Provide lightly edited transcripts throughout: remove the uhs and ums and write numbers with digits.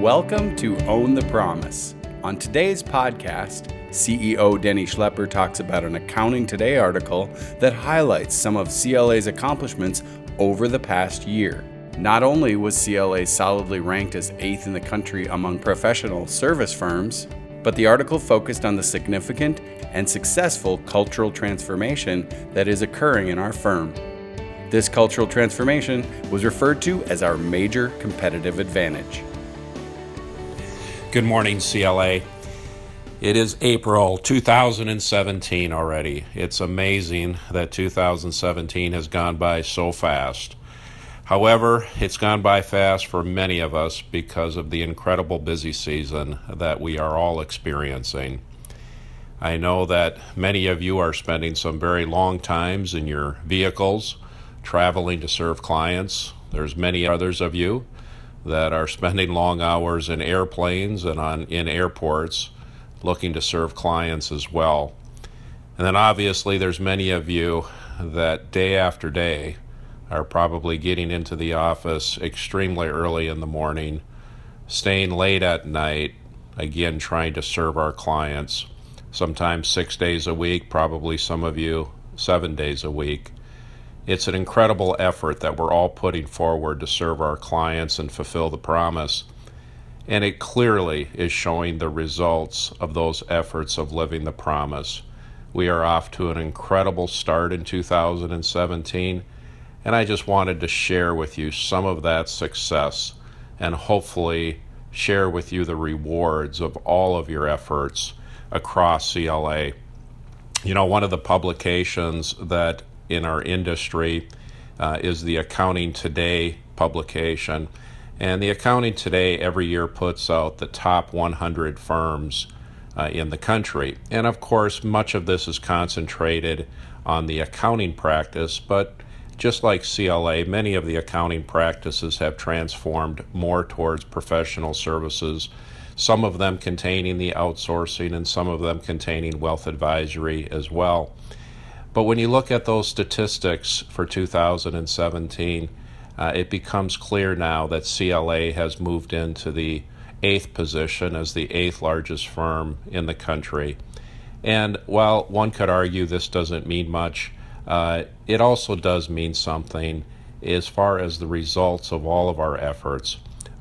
Welcome to Own the Promise. On today's podcast, CEO Denny Schlepper talks about an Accounting Today article that highlights some of CLA's accomplishments over the past year. Not only was CLA solidly ranked as 8th in the country among professional service firms, but the article focused on the significant and successful cultural transformation that is occurring in our firm. This cultural transformation was referred to as our major competitive advantage. Good morning, CLA. It is April 2017 already. It's amazing that 2017 has gone by so fast. However, it's gone by fast for many of us because of the incredible busy season that we are all experiencing. I know that many of you are spending some very long times in your vehicles, traveling to serve clients. There's many others of you that are spending long hours in airplanes and in airports looking to serve clients as well. And then obviously there's many of you that day after day are probably getting into the office extremely early in the morning, staying late at night, again trying to serve our clients, sometimes 6 days a week, probably some of you 7 days a week. It's an incredible effort that we're all putting forward to serve our clients and fulfill the promise. And it clearly is showing the results of those efforts of living the promise. We are off to an incredible start in 2017, and I just wanted to share with you some of that success and hopefully share with you the rewards of all of your efforts across CLA. You know, one of the publications that in our industry is the Accounting Today publication. And the Accounting Today every year puts out the top 100 firms in the country. And of course, much of this is concentrated on the accounting practice, but just like CLA, many of the accounting practices have transformed more towards professional services, some of them containing the outsourcing and some of them containing wealth advisory as well. But when you look at those statistics for 2017, it becomes clear now that CLA has moved into the 8th position as the 8th largest firm in the country. And while one could argue this doesn't mean much, it also does mean something as far as the results of all of our efforts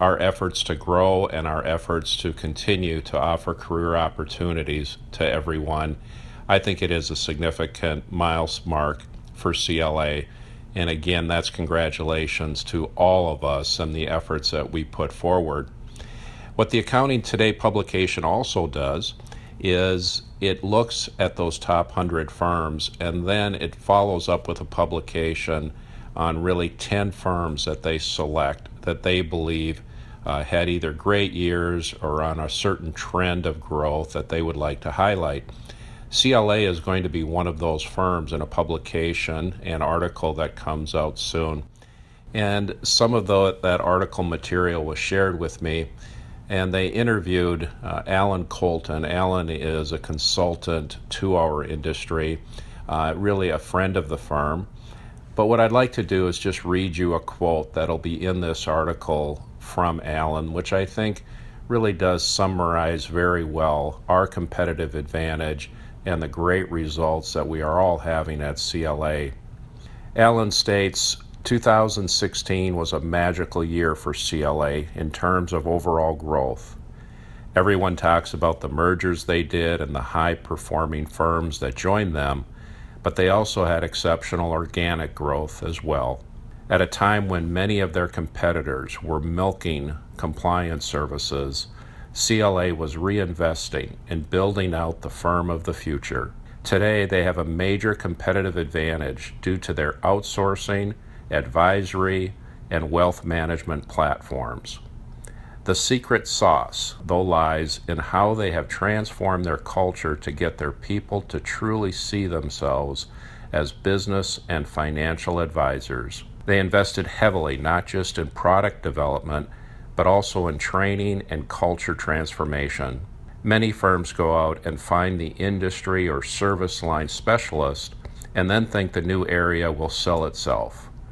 to grow and our efforts to continue to offer career opportunities to everyone. I think it is a significant milestone for CLA. And again, that's congratulations to all of us and the efforts that we put forward. What the Accounting Today publication also does is it looks at those top 100 firms and then it follows up with a publication on really 10 firms that they select that they believe had either great years or on a certain trend of growth that they would like to highlight. CLA is going to be one of those firms in a publication and article that comes out soon. And some of that article material was shared with me, and they interviewed Alan Colton. Alan is a consultant to our industry, really a friend of the firm. But what I'd like to do is just read you a quote that'll be in this article from Alan, which I think really does summarize very well our competitive advantage and the great results that we are all having at CLA. Alan states, 2016 was a magical year for CLA in terms of overall growth. Everyone talks about the mergers they did and the high-performing firms that joined them, but they also had exceptional organic growth as well. At a time when many of their competitors were milking compliance services, CLA was reinvesting in building out the firm of the future. Today, they have a major competitive advantage due to their outsourcing, advisory, and wealth management platforms. The secret sauce, though, lies in how they have transformed their culture to get their people to truly see themselves as business and financial advisors. They invested heavily not just in product development, but also in training and culture transformation. Many firms go out and find the industry or service line specialist and then think the new area will sell itself.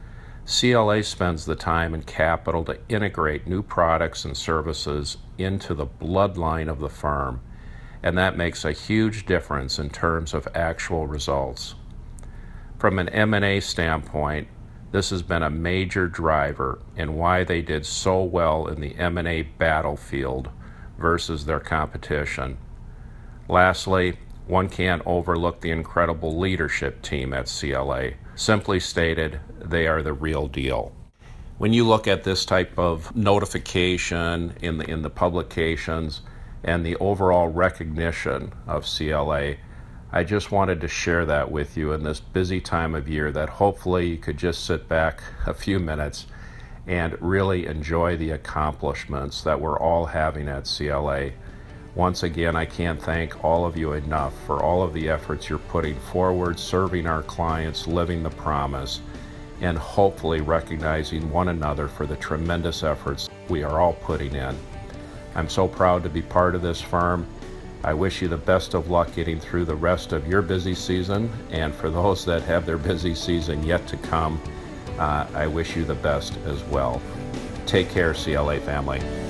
CLA spends the time and capital to integrate new products and services into the bloodline of the firm, and that makes a huge difference in terms of actual results. From an M&A standpoint, this has been a major driver in why they did so well in the M&A battlefield versus their competition. Lastly, one can't overlook the incredible leadership team at CLA. Simply stated, they are the real deal. When you look at this type of notification in the publications and the overall recognition of CLA, I just wanted to share that with you in this busy time of year, that hopefully you could just sit back a few minutes and really enjoy the accomplishments that we're all having at CLA. Once again, I can't thank all of you enough for all of the efforts you're putting forward, serving our clients, living the promise, and hopefully recognizing one another for the tremendous efforts we are all putting in. I'm so proud to be part of this firm. I wish you the best of luck getting through the rest of your busy season, and for those that have their busy season yet to come, I wish you the best as well. Take care, CLA family.